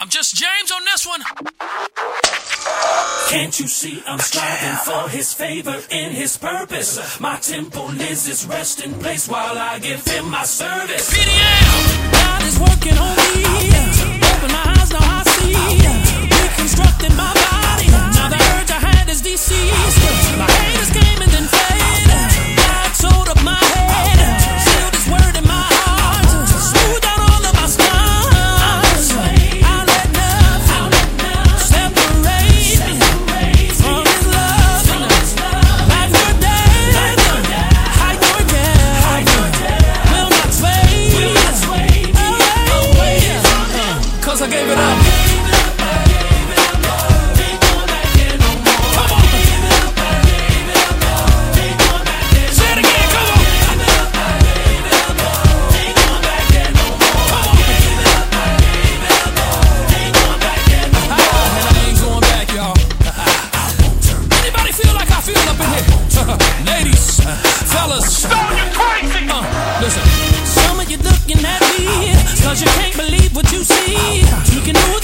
I'm just James on this one. Can't you see I'm striving for his favor in his purpose? My temple is his resting place while I give him my service. PDL! God is working on me. Open my eyes, now I see. Reconstructing my body. Now the urge I had is deceased. My haters came and then faded. God sewed up my head. Sealed his word in my heart. Smoothed out all of my scars. I let nothing separate me from his love. Life or death, height or depth, will not sway away. 'Cause I gave it up. Ladies, fellas, listen. Some of you looking at me 'cause you can't believe what you see. You can do